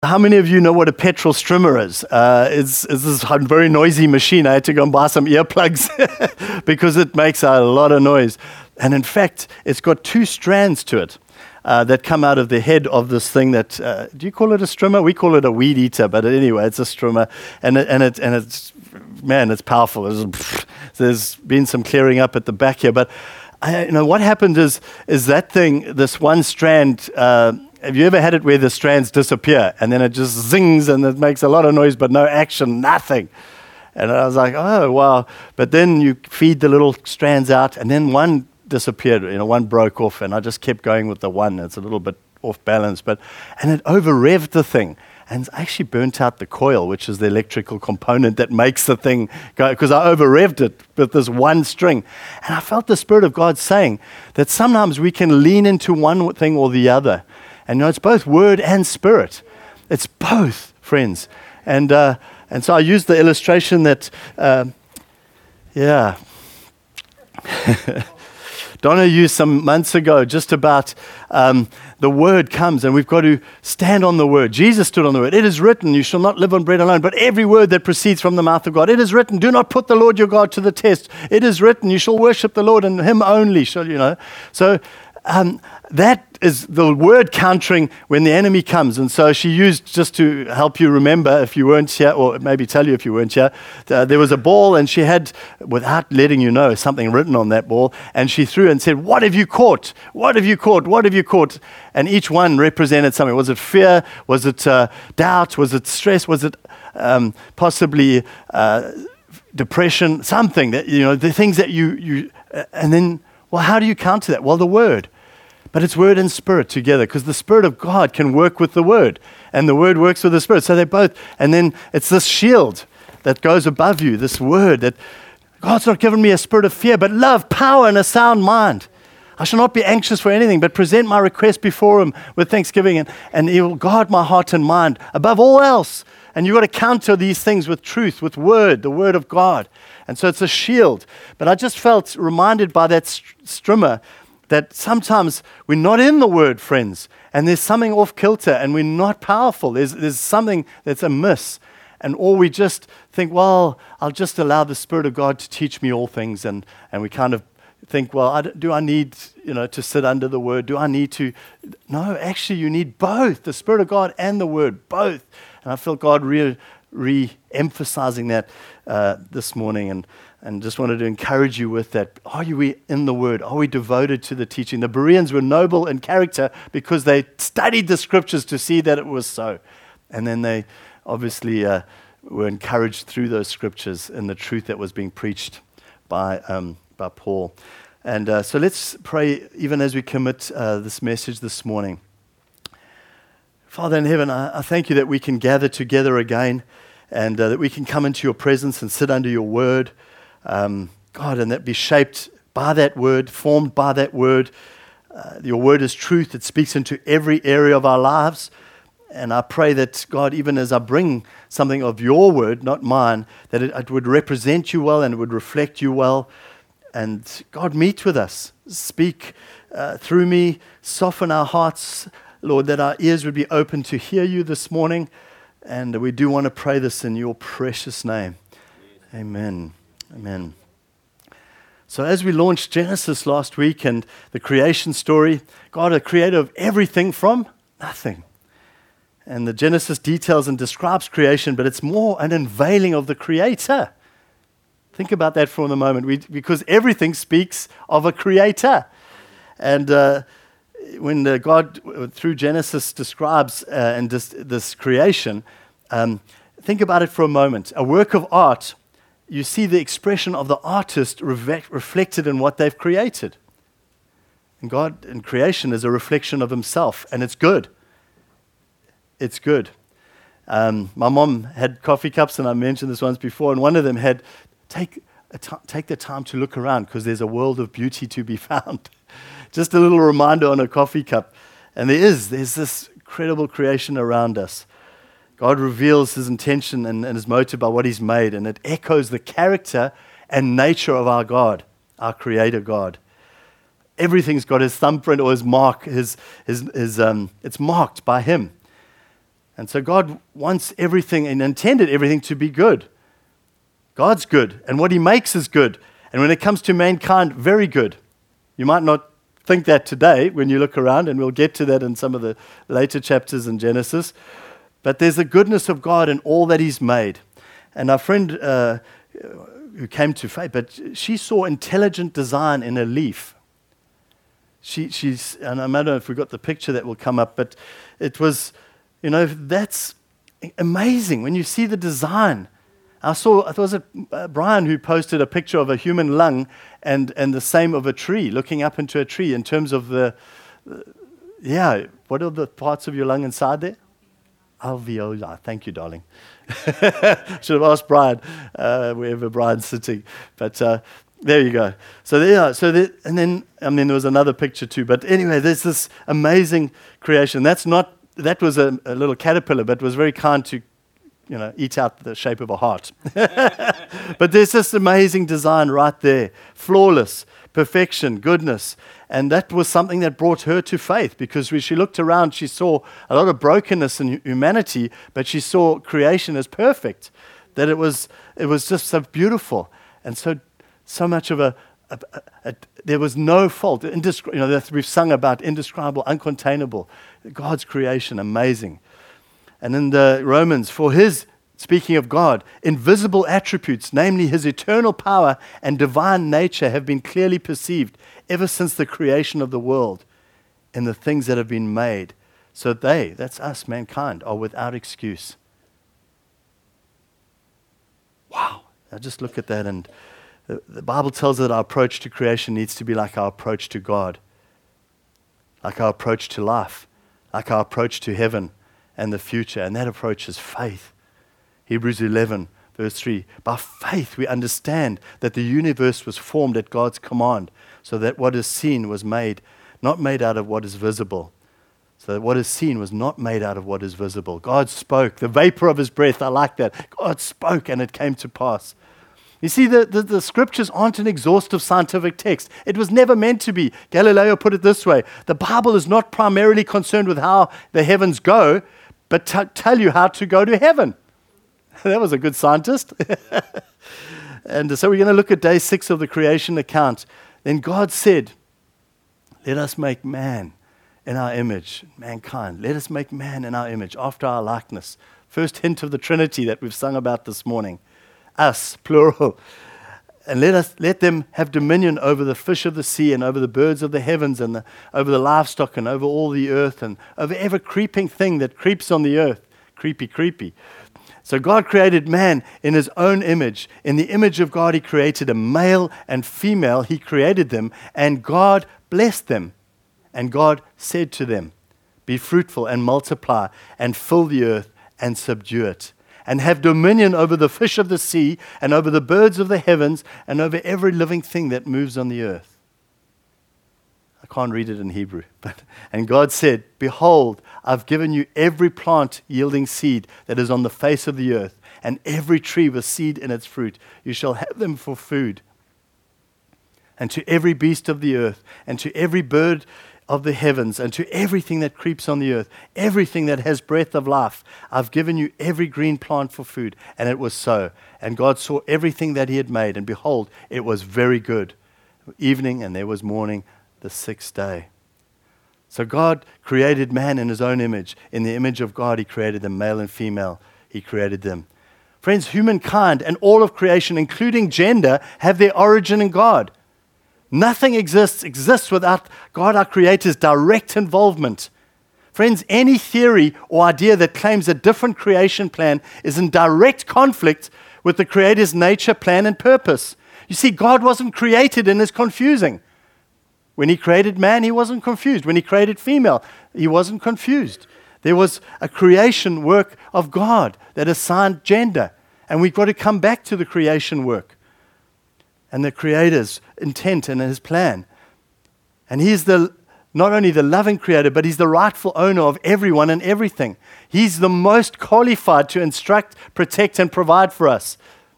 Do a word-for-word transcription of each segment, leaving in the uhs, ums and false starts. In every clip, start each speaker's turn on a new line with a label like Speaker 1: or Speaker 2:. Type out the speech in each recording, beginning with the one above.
Speaker 1: How many of you know what a petrol strimmer is? Uh, it's, it's this very noisy machine. I had to go and buy some earplugs because it makes a lot of noise. And in fact, it's got two strands to it uh, that come out of the head of this thing that, uh, do you call it a strimmer? We call it a weed eater, but anyway, it's a strimmer. And it, and it, and it's, man, it's powerful. It's, there's been some clearing up at the back here. But, I, you know, what happened is, is that thing, this one strand, uh, have you ever had it where the strands disappear and then it just zings and it makes a lot of noise but no action, nothing? And I was like, oh, wow. But then you feed the little strands out and then one disappeared, you know, one broke off and I just kept going with the one. It's a little bit off balance, but, and it over-revved the thing and actually burnt out the coil, which is the electrical component that makes the thing go, because I over-revved it with this one string. And I felt the Spirit of God saying that sometimes we can lean into one thing or the other. And you know, it's both word and spirit. It's both, friends. And uh, and so I used the illustration that, uh, yeah, Donna used some months ago just about um, the word comes and we've got to stand on the word. Jesus stood on the word. It is written, you shall not live on bread alone, but every word that proceeds from the mouth of God. It is written, do not put the Lord your God to the test. It is written, you shall worship the Lord and him only, shall you know. So um, that is the word countering when the enemy comes. And so she used, just to help you remember if you weren't here, or maybe tell you if you weren't here, uh, there was a ball and she had, without letting you know, something written on that ball. And she threw and said, what have you caught? What have you caught? What have you caught? And each one represented something. Was it fear? Was it uh, doubt? Was it stress? Was it um, possibly uh, depression? Something that, you know, the things that you, you uh, and then, well, how do you counter that? Well, the word. But it's word and spirit together because the Spirit of God can work with the word and the word works with the spirit. So they both, and then it's this shield that goes above you, this word that God's not given me a spirit of fear, but love, power, and a sound mind. I shall not be anxious for anything, but present my request before him with thanksgiving, and, and he will guard my heart and mind above all else. And you've got to counter these things with truth, with word, the word of God. And so it's a shield. But I just felt reminded by that st- strimmer that sometimes we're not in the word, friends, and there's something off kilter and we're not powerful. There's, there's something that's amiss. And or we just think, well, I'll just allow the Spirit of God to teach me all things. And, and we kind of think, well, I, do I need, you know, to sit under the word? Do I need to? No, actually, you need both, the Spirit of God and the word, both. And I feel God re, re-emphasizing that uh, this morning. And And just wanted to encourage you with that. Are you in the Word? Are we devoted to the teaching? The Bereans were noble in character because they studied the Scriptures to see that it was so. And then they obviously uh, were encouraged through those Scriptures in the truth that was being preached by, um, by Paul. And uh, so let's pray even as we commit uh, this message this morning. Father in heaven, I, I thank you that we can gather together again and uh, that we can come into your presence and sit under your Word. Um, God, and that be shaped by that word, formed by that word. Uh, your word is truth. It speaks into every area of our lives. And I pray that, God, even as I bring something of your word, not mine, that it, it would represent you well and it would reflect you well. And God, meet with us. Speak uh, through me. Soften our hearts, Lord, that our ears would be open to hear you this morning. And we do want to pray this in your precious name. Amen. Amen. So as we launched Genesis last week and the creation story, God, a creator of everything from nothing. And the Genesis details and describes creation, but it's more an unveiling of the creator. Think about that for a moment, we, because everything speaks of a creator. And uh, when uh, God, through Genesis, describes uh, and this, this creation, um, think about it for a moment. A work of art, you see the expression of the artist re- reflected in what they've created. And God in creation is a reflection of himself, and it's good. It's good. Um, my mom had coffee cups, and I mentioned this once before, and one of them had, take, a t- take the time to look around because there's a world of beauty to be found. Just a little reminder on a coffee cup. And there is, there's this incredible creation around us. God reveals his intention and, and his motive by what he's made, and it echoes the character and nature of our God, our creator God. Everything's got his thumbprint or his mark, his, his, his, um, it's marked by him. And so God wants everything and intended everything to be good. God's good, and what he makes is good. And when it comes to mankind, very good. You might not think that today when you look around, and we'll get to that in some of the later chapters in Genesis. But there's the goodness of God in all that he's made. And our friend uh, who came to faith, but she saw intelligent design in a leaf. She, she's, and I don't know if we've got the picture that will come up, but it was, you know, that's amazing when you see the design. I saw, I was it uh, Brian who posted a picture of a human lung and, and the same of a tree, looking up into a tree in terms of the, uh, yeah, what are the parts of your lung inside there? Alveoli. Thank you, darling. Should have asked Brian, uh, wherever Brian's sitting. But uh, there you go. So there, so there, and then I mean there was another picture too. But anyway, there's this amazing creation. That's not that was a, a little caterpillar, but was very kind to, you know, eat out the shape of a heart. But there's this amazing design right there, flawless, perfection, goodness. And that was something that brought her to faith, because when she looked around, she saw a lot of brokenness in humanity, but she saw creation as perfect, that it was it was just so beautiful, and so so much of a, a, a, a there was no fault. Indescri- you know, that we've sung about indescribable, uncontainable. God's creation, amazing. And in the Romans, for his, speaking of God, invisible attributes, namely his eternal power and divine nature, have been clearly perceived ever since the creation of the world in the things that have been made. So they, that's us, mankind, are without excuse. Wow. Now just look at that. And the, the Bible tells us that our approach to creation needs to be like our approach to God, like our approach to life, like our approach to heaven and the future. And that approach is faith. Hebrews eleven, verse three. By faith we understand that the universe was formed at God's command, so that what is seen was made, not made out of what is visible. So that what is seen was not made out of what is visible. God spoke, the vapor of his breath, I like that. God spoke and it came to pass. You see, the, the, the scriptures aren't an exhaustive scientific text. It was never meant to be. Galileo put it this way: the Bible is not primarily concerned with how the heavens go, but t- tell you how to go to heaven. That was a good scientist. And so we're going to look at day six of the creation account. Then God said, let us make man in our image, mankind. Let us make man in our image, after our likeness. First hint of the Trinity that we've sung about this morning. Us, plural. And let us let them have dominion over the fish of the sea and over the birds of the heavens and the, over the livestock and over all the earth and over every creeping thing that creeps on the earth. Creepy, creepy. So God created man in his own image. In the image of God, he created a male and female. He created them, and God blessed them. And God said to them, be fruitful and multiply and fill the earth and subdue it, and have dominion over the fish of the sea and over the birds of the heavens and over every living thing that moves on the earth. I can't read it in Hebrew. But and God said, behold, I've given you every plant yielding seed that is on the face of the earth, and every tree with seed in its fruit. You shall have them for food. And to every beast of the earth, and to every bird of the heavens, and to everything that creeps on the earth, everything that has breath of life, I've given you every green plant for food. And it was so. And God saw everything that he had made, and behold, it was very good. Evening, and there was morning, the sixth day. So God created man in his own image. In the image of God, he created them, male and female. He created them. Friends, humankind and all of creation, including gender, have their origin in God. Nothing exists, exists without God, our Creator's direct involvement. Friends, any theory or idea that claims a different creation plan is in direct conflict with the Creator's nature, plan, and purpose. You see, God wasn't created and is confusing. When he created man, he wasn't confused. When he created female, he wasn't confused. There was a creation work of God that assigned gender. And we've got to come back to the creation work and the Creator's intent and his plan. And he's the not only the loving Creator, but he's the rightful owner of everyone and everything. He's the most qualified to instruct, protect, and provide for us.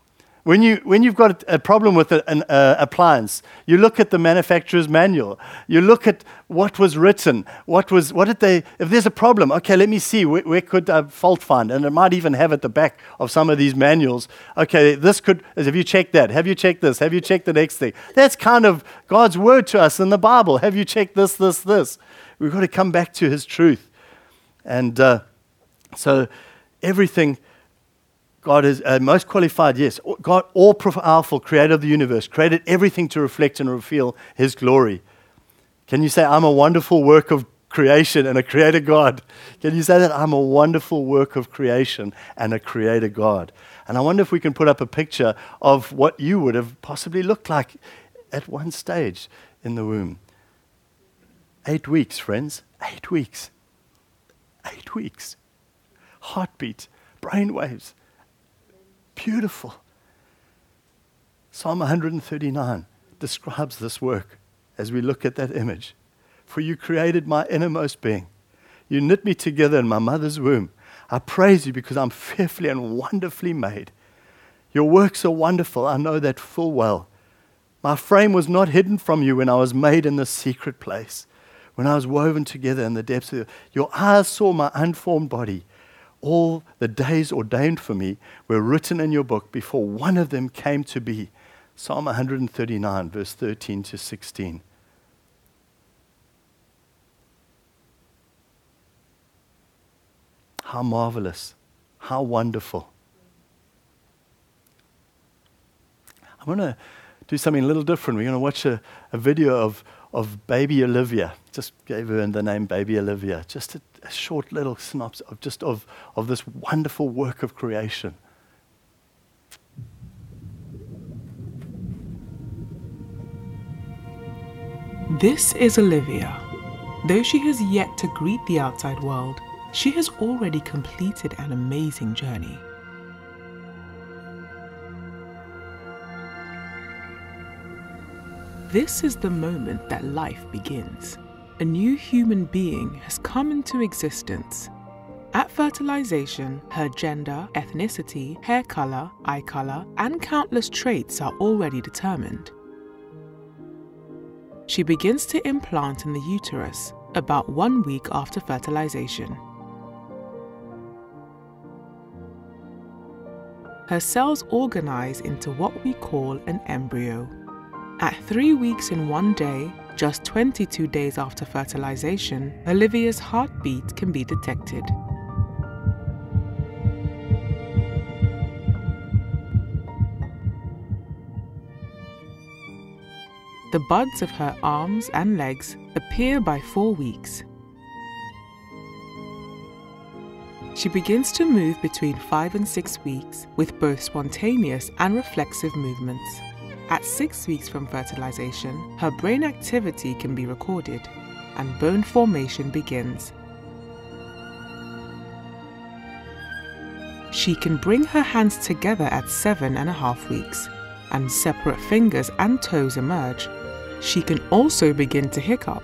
Speaker 1: When, you, when you've got a problem with a, an uh, appliance, you look at the manufacturer's manual. You look at what was written. What was, what did they, if there's a problem, okay, let me see, where, where could I fault find? And it might even have at the back of some of these manuals, okay, this could, have you checked that? Have you checked this? Have you checked the next thing? That's kind of God's word to us in the Bible. Have you checked this, this, this? We've got to come back to his truth. And uh, so everything... God is uh, most qualified, yes. God, all-powerful, creator of the universe, created everything to reflect and reveal his glory. Can you say, I'm a wonderful work of creation and a creator God? Can you say that? I'm a wonderful work of creation and a creator God. And I wonder if we can put up a picture of what you would have possibly looked like at one stage in the womb. Eight weeks, friends. Eight weeks. Eight weeks. Heartbeat, brain waves. Beautiful. Psalm one thirty-nine describes this work as we look at that image. For you created my innermost being. You knit me together in my mother's womb. I praise you because I'm fearfully and wonderfully made. Your works are wonderful. I know that full well. My frame was not hidden from you when I was made in the secret place, when I was woven together in the depths of the earth. Your eyes saw my unformed body. All the days ordained for me were written in your book before one of them came to be. Psalm one thirty-nine, verse thirteen to sixteen. How marvelous, how wonderful. I'm going to do something a little different. We're going to watch a, a video of, of baby Olivia. Just gave her the name baby Olivia. Just a, a short little synopsis of just of, of this wonderful work of creation.
Speaker 2: This is Olivia. Though she has yet to greet the outside world, she has already completed an amazing journey. This is the moment that life begins. A new human being has come into existence. At fertilization, her gender, ethnicity, hair color, eye color, and countless traits are already determined. She begins to implant in the uterus about one week after fertilization. Her cells organize into what we call an embryo. At three weeks and one day, just twenty-two days after fertilization, Olivia's heartbeat can be detected. The buds of her arms and legs appear by four weeks. She begins to move between five and six weeks with both spontaneous and reflexive movements. At six weeks from fertilization, her brain activity can be recorded and bone formation begins. She can bring her hands together at seven and a half weeks, and separate fingers and toes emerge. She can also begin to hiccup.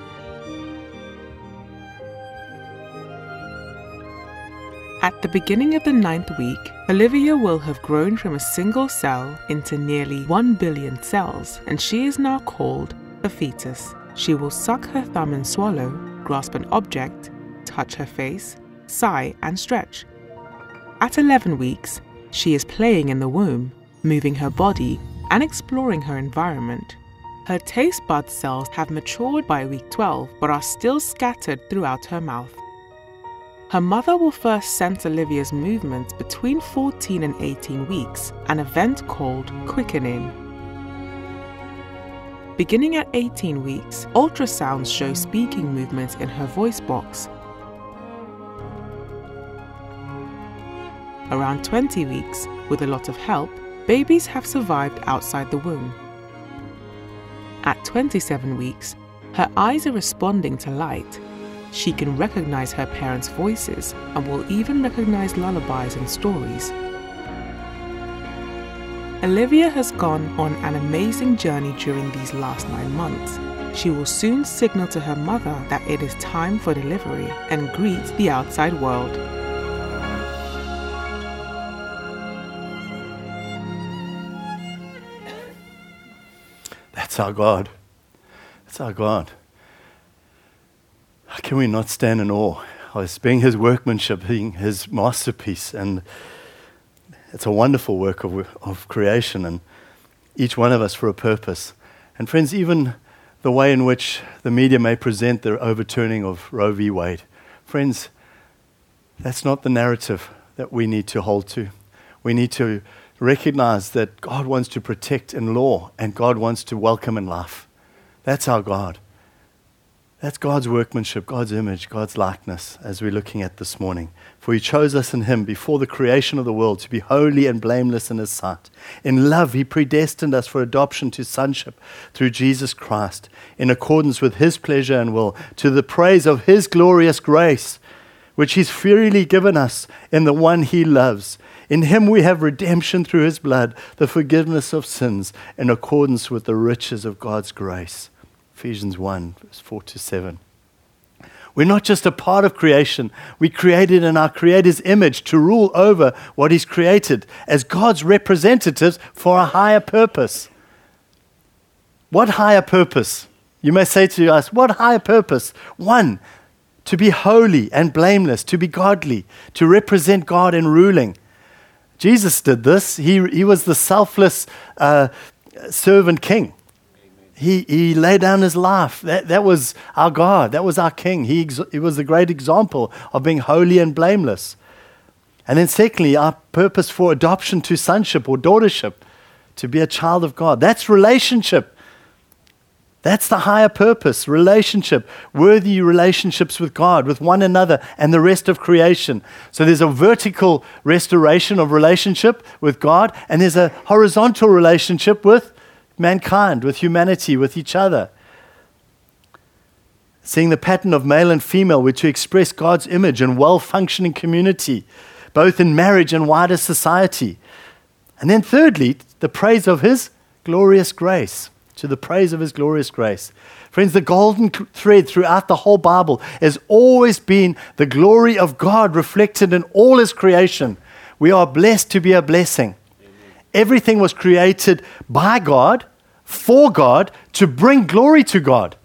Speaker 2: At the beginning of the ninth week, Olivia will have grown from a single cell into nearly one billion cells, and she is now called a fetus. She will suck her thumb and swallow, grasp an object, touch her face, sigh and stretch. At eleven weeks, she is playing in the womb, moving her body and exploring her environment. Her taste bud cells have matured by week twelve but are still scattered throughout her mouth. Her mother will first sense Olivia's movements between fourteen and eighteen weeks, an event called quickening. Beginning at eighteen weeks, ultrasounds show speaking movements in her voice box. Around twenty weeks, with a lot of help, babies have survived outside the womb. At twenty-seven weeks, her eyes are responding to light. She can recognize her parents' voices and will even recognize lullabies and stories. Olivia has gone on an amazing journey during these last nine months. She will soon signal to her mother that it is time for delivery and greet the outside world.
Speaker 1: That's our God. That's our God. How can we not stand in awe of His being His workmanship, being His masterpiece? And it's a wonderful work of, of creation, and each one of us for a purpose. And friends, even the way in which the media may present the overturning of Roe v. Wade, friends, that's not the narrative that we need to hold to. We need to recognize that God wants to protect in law, and God wants to welcome in life. That's our God. That's God's workmanship, God's image, God's likeness, as we're looking at this morning. For He chose us in Him before the creation of the world to be holy and blameless in His sight. In love, He predestined us for adoption to sonship through Jesus Christ, in accordance with His pleasure and will, to the praise of His glorious grace, which He's freely given us in the one He loves. In Him we have redemption through His blood, the forgiveness of sins, in accordance with the riches of God's grace. Ephesians one, verse four to seven. We're not just a part of creation. We created in our Creator's image to rule over what He's created as God's representatives for a higher purpose. What higher purpose? You may say to us, what higher purpose? One, to be holy and blameless, to be godly, to represent God in ruling. Jesus did this. He, he was the selfless uh, servant king. He, he laid down His life. That, that was our God. That was our King. He, ex- he was a great example of being holy and blameless. And then secondly, our purpose for adoption to sonship or daughtership, to be a child of God. That's relationship. That's the higher purpose, relationship, worthy relationships with God, with one another, and the rest of creation. So there's a vertical restoration of relationship with God, and there's a horizontal relationship with mankind, with humanity, with each other. Seeing the pattern of male and female, we're to express God's image in well-functioning community, both in marriage and wider society. And then thirdly, the praise of His glorious grace, to the praise of His glorious grace. Friends, the golden thread throughout the whole Bible has always been the glory of God reflected in all His creation. We are blessed to be a blessing. Everything was created by God, for God, to bring glory to God.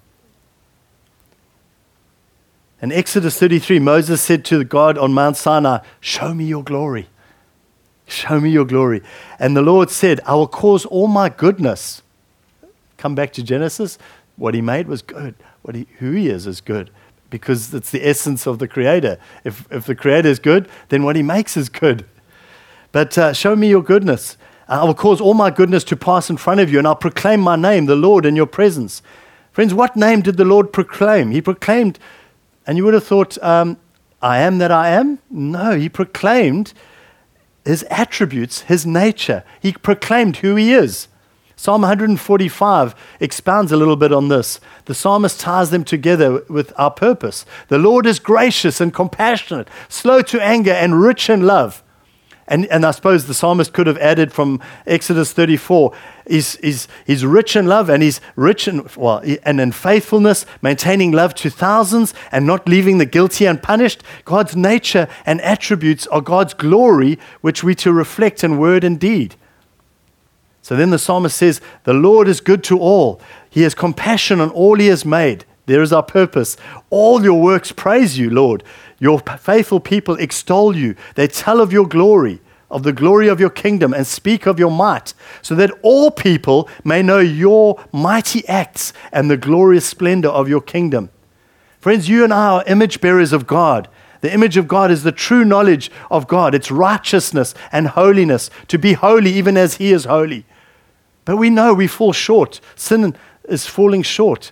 Speaker 1: In Exodus thirty-three, Moses said to God on Mount Sinai, "Show me your glory. Show me your glory." And the Lord said, "I will cause all my goodness." Come back to Genesis. What He made was good. What he, who He is is good, because it's the essence of the Creator. If, if the Creator is good, then what He makes is good. But uh, show me your goodness. I will cause all my goodness to pass in front of you, and I'll proclaim my name, the Lord, in your presence. Friends, what name did the Lord proclaim? He proclaimed, and you would have thought, um, I am that I am? No, He proclaimed His attributes, His nature. He proclaimed who He is. Psalm one forty-five expounds a little bit on this. The psalmist ties them together with our purpose. The Lord is gracious and compassionate, slow to anger and rich in love. And, and I suppose the psalmist could have added from Exodus thirty-four, he's, he's, he's rich in love, and he's rich in, well, and in faithfulness, maintaining love to thousands and not leaving the guilty unpunished. God's nature and attributes are God's glory, which we to reflect in word and deed. So then the psalmist says, the Lord is good to all. He has compassion on all He has made. There is our purpose. All your works praise you, Lord. Your faithful people extol you. They tell of your glory, of the glory of your kingdom, and speak of your might, so that all people may know your mighty acts and the glorious splendor of your kingdom. Friends, you and I are image bearers of God. The image of God is the true knowledge of God. It's righteousness and holiness, to be holy even as He is holy. But we know we fall short. Sin is falling short.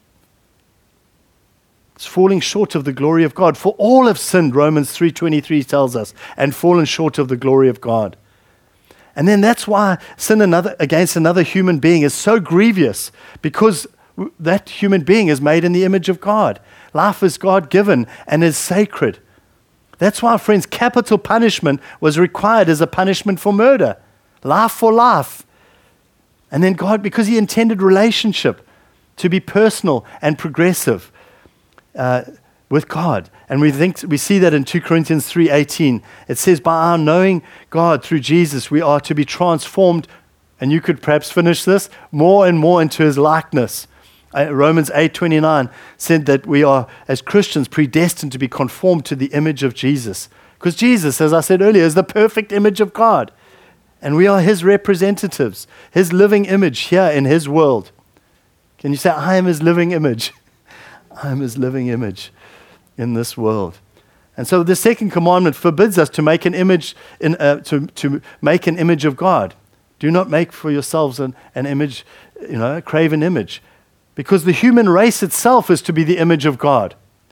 Speaker 1: It's falling short of the glory of God. For all have sinned, Romans three twenty-three tells us, and fallen short of the glory of God. And then that's why sin another, against another human being is so grievous, because that human being is made in the image of God. Life is God-given and is sacred. That's why, friends, capital punishment was required as a punishment for murder. Life for life. And then God, because He intended relationship to be personal and progressive uh, with God. And we think we see that in two Corinthians three eighteen. It says, by our knowing God through Jesus, we are to be transformed and you could perhaps finish this, more and more into his likeness. Uh, Romans eight twenty-nine said that we are, as Christians, predestined to be conformed to the image of Jesus. Because Jesus, as I said earlier, is the perfect image of God. And we are his representatives, his living image here in his world. Can you say, I am his living image? I am his living image in this world. And so the second commandment forbids us to make an image, in, uh, to, to make an image of God. Do not make for yourselves an, an image, you know, a graven image. Because the human race itself is to be the image of God.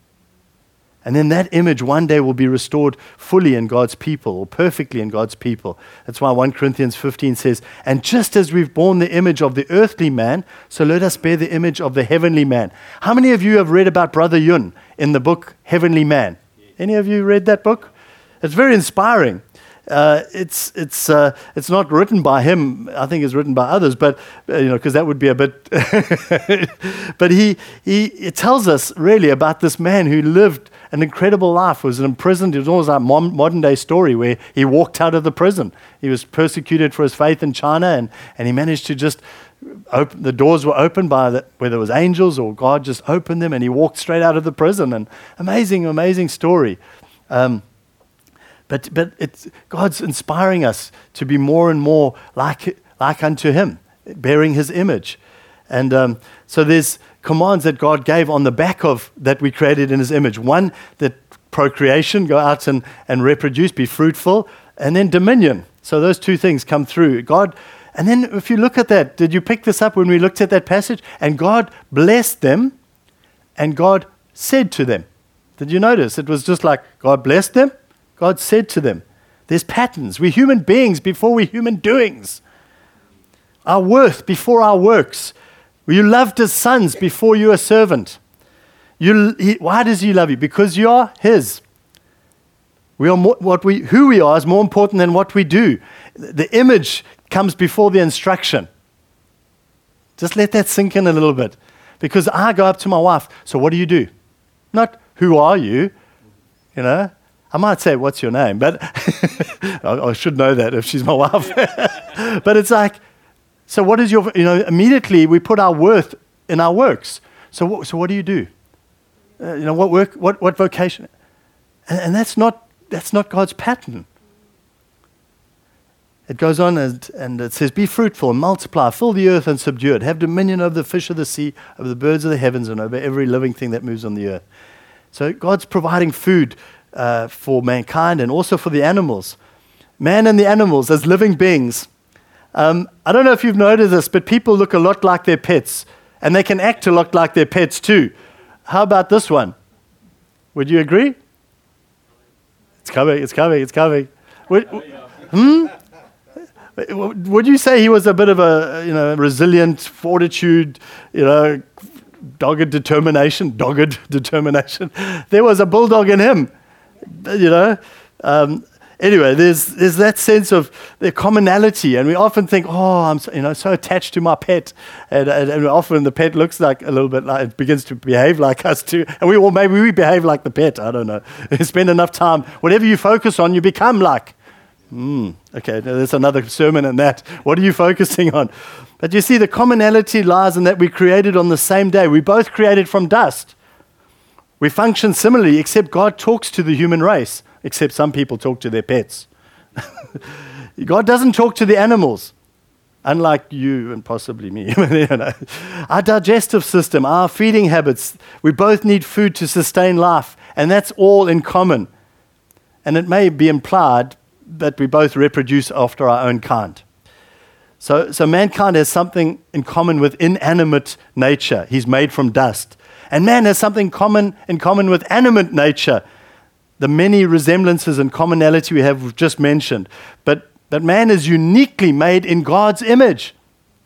Speaker 1: And then that image one day will be restored fully in God's people, or perfectly in God's people. That's why First Corinthians fifteen says, and just as we've borne the image of the earthly man, so let us bear the image of the heavenly man. How many of you have read about Brother Yun in the book Heavenly Man? Any of you read that book? It's very inspiring. Uh, it's it's uh, it's not written by him. I think it's written by others, but uh, you know, because that would be a bit. But he he it tells us really about this man who lived an incredible life. Was imprisoned. It was almost like a modern day story where he walked out of the prison. He was persecuted for his faith in China, and and he managed to just open. The doors were opened by the, whether it was angels or God just opened them, and he walked straight out of the prison. And amazing, amazing story. Um, But but it's God's inspiring us to be more and more like like unto him, bearing his image. And um, so there's commands that God gave on the back of that we created in his image. One, that procreation, go out and, and reproduce, be fruitful, and then dominion. So those two things come through. God, and then if you look at that, did you pick this up when we looked at that passage? And God blessed them, and God said to them. Did you notice? It was just like God blessed them. God said to them, there's patterns. We're human beings before we're human doings. Our worth before our works. You loved as sons before you a servant. You, he, why does he love you? Because you are his. We are more, what we, who we are is more important than what we do. The image comes before the instruction. Just let that sink in a little bit. Because I go up to my wife, so what do you do? Not, who are you? You know? I might say, what's your name? But I, I should know that if she's my wife. But it's like, so what is your, you know, immediately we put our worth in our works. So what, so what do you do? Uh, you know, what work, what, what vocation? And, and that's not, that's not God's pattern. It goes on and, and it says, be fruitful and multiply, fill the earth and subdue it. Have dominion over the fish of the sea, over the birds of the heavens, and over every living thing that moves on the earth. So God's providing food Uh, for mankind and also for the animals. Man and the animals as living beings. Um, I don't know if you've noticed this, but people look a lot like their pets, and they can act a lot like their pets too. How about this one? Would you agree? It's coming, it's coming, it's coming. Would, hmm? Would you say he was a bit of a, you know, resilient fortitude, you know, dogged determination, dogged determination? There was a bulldog in him. You know, um, anyway, there's there's that sense of the commonality, and we often think, oh, I'm so, you know so attached to my pet, and, and, and often the pet looks like a little bit like it begins to behave like us too, and we or maybe we behave like the pet. I don't know. Spend enough time, whatever you focus on, you become like. Mm, okay, there's another sermon in that. What are you focusing on? But you see, the commonality lies in that we created on the same day. We both created from dust. We function similarly, except God talks to the human race, except some people talk to their pets. God doesn't talk to the animals, unlike you and possibly me. You know. Our digestive system, our feeding habits, we both need food to sustain life, and that's all in common. And it may be implied that we both reproduce after our own kind. So, so mankind has something in common with inanimate nature. He's made from dust. And man has something common in common with animate nature. The many resemblances and commonality we have just mentioned. But, but man is uniquely made in God's image.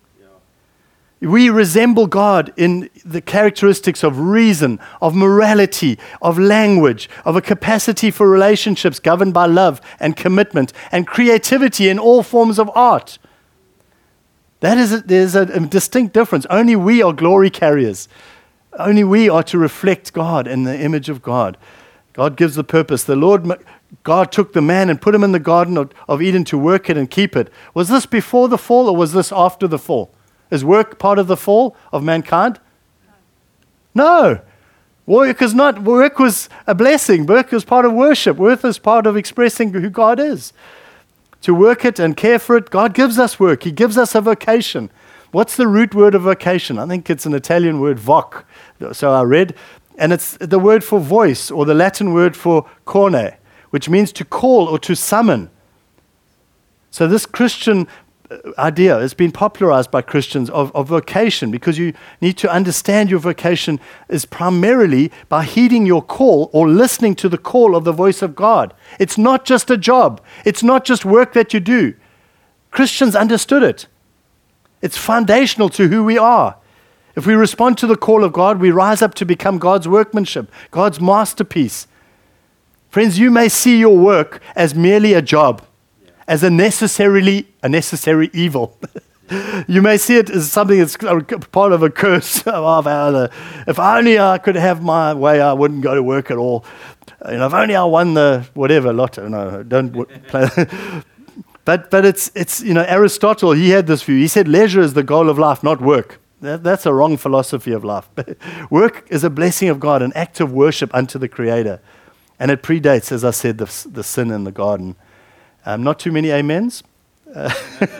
Speaker 1: Yeah. We resemble God in the characteristics of reason, of morality, of language, of a capacity for relationships governed by love and commitment, and creativity in all forms of art. That is a, there's a, a distinct difference. Only we are glory carriers. Only we are to reflect God in the image of God. God gives the purpose. The Lord God took the man and put him in the Garden of, of Eden to work it and keep it. Was this before the fall or was this after the fall? Is work part of the fall of mankind? No. Work is not. Work was a blessing. Work was part of worship. Work is part of expressing who God is. To work it and care for it, God gives us work. He gives us a vocation. What's the root word of vocation? I think it's an Italian word, voc. So I read, and it's the word for voice, or the Latin word for corne, which means to call or to summon. So this Christian idea has been popularized by Christians of, of vocation, because you need to understand your vocation is primarily by heeding your call or listening to the call of the voice of God. It's not just a job. It's not just work that you do. Christians understood it. It's foundational to who we are. If we respond to the call of God, we rise up to become God's workmanship, God's masterpiece. Friends, you may see your work as merely a job, as a necessarily a necessary evil. You may see it as something that's part of a curse. If only I could have my way, I wouldn't go to work at all. You know, if only I won the whatever lotto. No, don't play. But but it's it's you know, Aristotle, he had this view. He said leisure is the goal of life, not work. That, that's a wrong philosophy of life. Work is a blessing of God, an act of worship unto the Creator. And it predates, as I said, the, the sin in the garden. Um, not too many amens. Uh,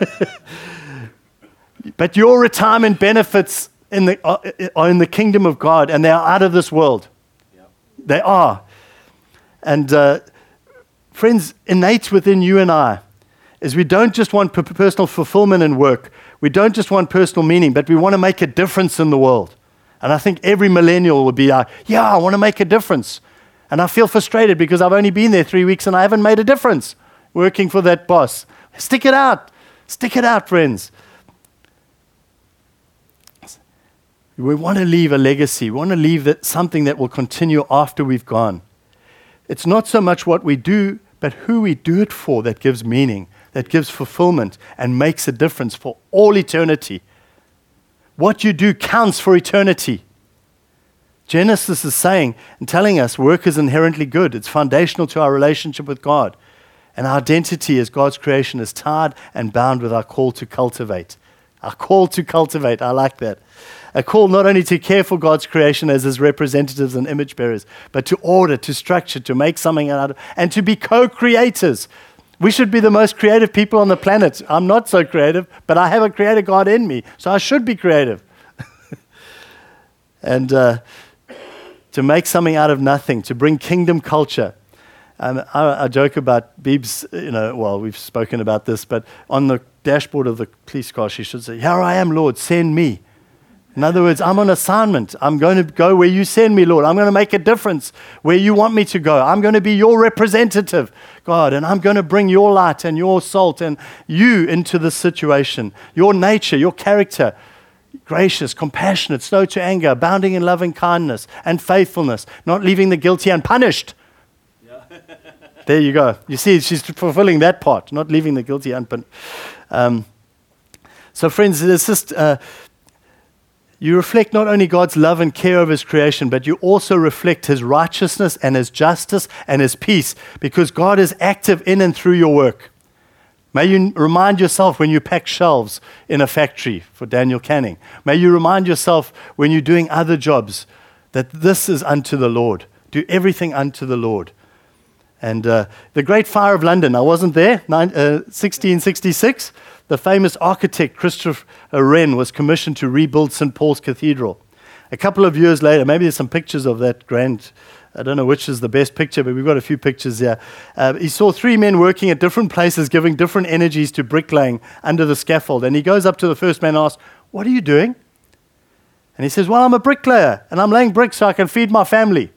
Speaker 1: but your retirement benefits in the, uh, are in the kingdom of God, and they are out of this world. Yep. They are. And uh, friends, innate within you and I is we don't just want p- personal fulfillment in work. We don't just want personal meaning, but we want to make a difference in the world. And I think every millennial will be like, yeah, I want to make a difference. And I feel frustrated because I've only been there three weeks and I haven't made a difference working for that boss. Stick it out. Stick it out, friends. We want to leave a legacy. We want to leave that, something that will continue after we've gone. It's not so much what we do, but who we do it for that gives meaning, that gives fulfillment and makes a difference for all eternity. What you do counts for eternity. Genesis is saying and telling us work is inherently good. It's foundational to our relationship with God. And our identity as God's creation is tied and bound with our call to cultivate. Our call to cultivate, I like that. A call not only to care for God's creation as his representatives and image bearers, but to order, to structure, to make something out of it, and to be co-creators. We should be the most creative people on the planet. I'm not so creative, but I have a creator God in me, so I should be creative. and uh, to make something out of nothing, to bring kingdom culture. Um, I, I joke about Beebs, you know, well, we've spoken about this, but on the dashboard of the police car, she should say, here I am, Lord, send me. In other words, I'm on assignment. I'm going to go where you send me, Lord. I'm going to make a difference where you want me to go. I'm going to be your representative, God, and I'm going to bring your light and your salt and you into this situation, your nature, your character, gracious, compassionate, slow to anger, abounding in loving kindness and faithfulness, not leaving the guilty unpunished. Yeah. There you go. You see, she's fulfilling that part, not leaving the guilty unpunished. Um, so friends, it's just... Uh, You reflect not only God's love and care of his creation, but you also reflect his righteousness and his justice and his peace, because God is active in and through your work. May you remind yourself when you pack shelves in a factory for Daniel Canning. May you remind yourself when you're doing other jobs that this is unto the Lord. Do everything unto the Lord. And uh, the Great Fire of London, I wasn't there, nine, uh, sixteen sixty-six. The famous architect Christopher Wren was commissioned to rebuild Saint Paul's Cathedral. A couple of years later, maybe there's some pictures of that grand, I don't know which is the best picture, but we've got a few pictures here. Uh, he saw three men working at different places, giving different energies to bricklaying under the scaffold. And he goes up to the first man and asks, what are you doing? And he says, well, I'm a bricklayer, and I'm laying bricks so I can feed my family.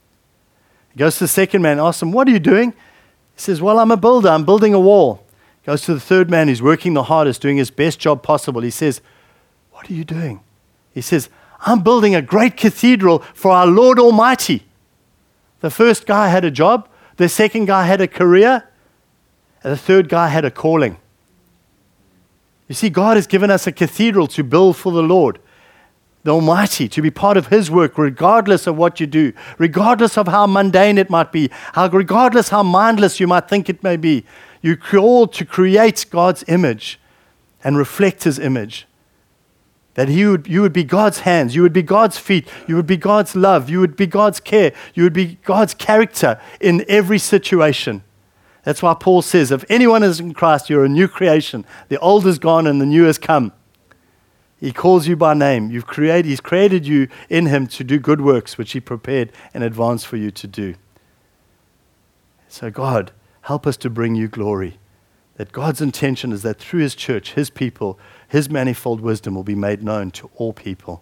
Speaker 1: He goes to the second man and asks him, what are you doing? He says, well, I'm a builder, I'm building a wall. Goes to the third man who's working the hardest, doing his best job possible. He says, what are you doing? He says, I'm building a great cathedral for our Lord Almighty. The first guy had a job. The second guy had a career. And the third guy had a calling. You see, God has given us a cathedral to build for the Lord. the Almighty, to be part of His work, regardless of what you do, regardless of how mundane it might be, how, regardless how mindless you might think it may be. You're called to create God's image and reflect His image. That he would, you would be God's hands, you would be God's feet, you would be God's love, you would be God's care, you would be God's character in every situation. That's why Paul says, if anyone is in Christ, you're a new creation. The old is gone and the new has come. He calls you by name. You've created, He's created you in Him to do good works, which He prepared in advance for you to do. So God, help us to bring you glory. That God's intention is that through His church, His people, His manifold wisdom will be made known to all people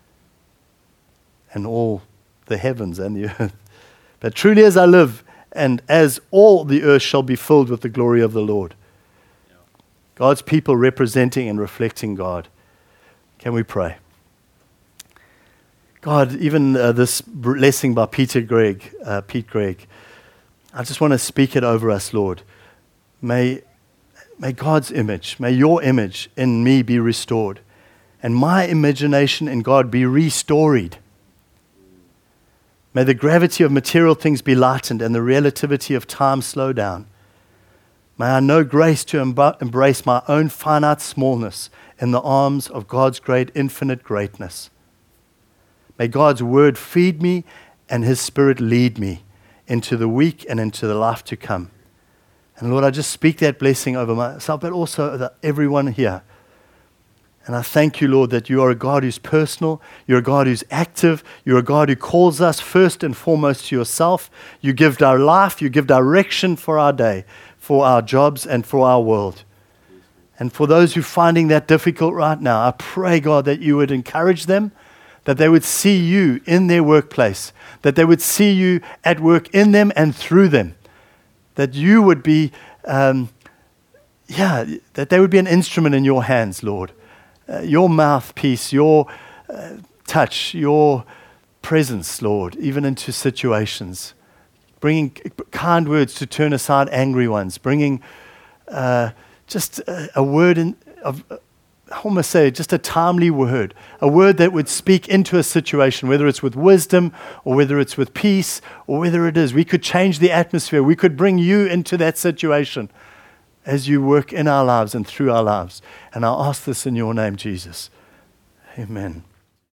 Speaker 1: and all the heavens and the earth. But truly as I live, and as all the earth shall be filled with the glory of the Lord. God's people representing and reflecting God. Can we pray? God, even uh, this blessing by Peter Gregg, uh, Pete Gregg, I just want to speak it over us, Lord. May May God's image, may your image in me be restored, and my imagination in God be restored. May the gravity of material things be lightened and the relativity of time slow down. May I know grace to emb- embrace my own finite smallness in the arms of God's great infinite greatness. May God's word feed me and His Spirit lead me into the week and into the life to come. And Lord, I just speak that blessing over myself, but also over everyone here. And I thank you, Lord, that you are a God who's personal, you're a God who's active, you're a God who calls us first and foremost to yourself. You give our life, you give direction for our day, for our jobs, and for our world. And for those who are finding that difficult right now, I pray, God, that you would encourage them, that they would see you in their workplace, that they would see you at work in them and through them. That you would be, um, yeah, that they would be an instrument in your hands, Lord. Uh, your mouthpiece, your uh, touch, your presence, Lord, even into situations. Bringing kind words to turn aside angry ones. Bringing uh, just a, a word in, of, I almost say, just a timely word, a word that would speak into a situation, whether it's with wisdom or whether it's with peace or whether it is. We could change the atmosphere. We could bring you into that situation as you work in our lives and through our lives. And I ask this in your name, Jesus. Amen.